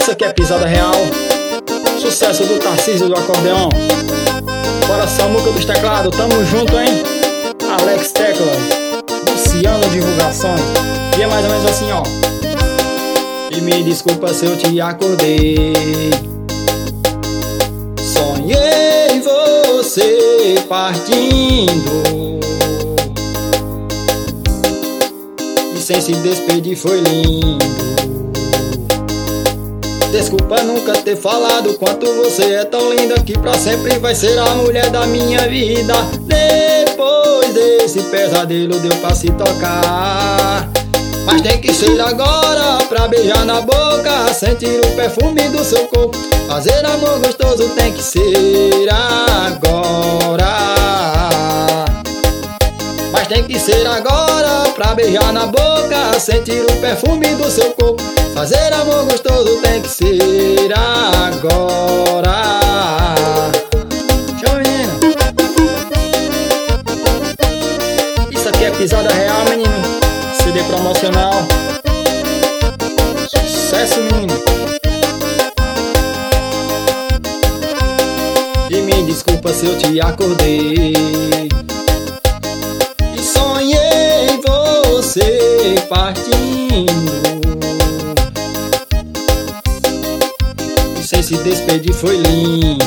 Isso aqui é pisada real. Sucesso do Tarcísio do acordeão. Bora Samuca dos teclados, tamo junto, hein? Alex Teclas, Luciano Divulgações. E é mais ou menos assim, ó. E me desculpa se eu te acordei. Sonhei você partindo e sem se despedir foi lindo. Desculpa nunca ter falado quanto você é tão linda, que pra sempre vai ser a mulher da minha vida. Depois desse pesadelo deu pra se tocar, mas tem que ser agora pra beijar na boca, sentir o perfume do seu corpo. Fazer amor gostoso tem que ser agora, mas tem que ser agora pra beijar na boca, sentir o perfume do seu corpo. Fazer amor gostoso tem que ser agora. Tchau, menino. Isso aqui é pisada real, menino. CD promocional. Sucesso, menino. E me desculpa se eu te acordei e sonhei você partindo e sem se despedir foi lindo.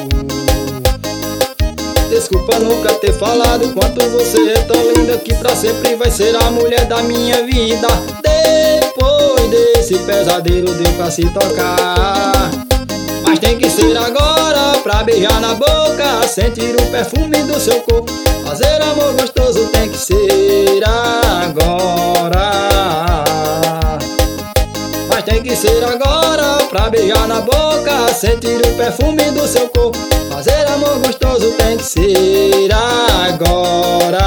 Desculpa nunca ter falado quanto você é tão linda, que pra sempre vai ser a mulher da minha vida. Depois desse pesadelo deu pra se tocar, mas tem que ser agora pra beijar na boca, sentir o perfume do seu corpo. Fazer amor gostoso tem que ser agora, mas tem que ser agora pra beijar na boca, sentir o perfume do seu corpo. Fazer amor gostoso tem que ser agora.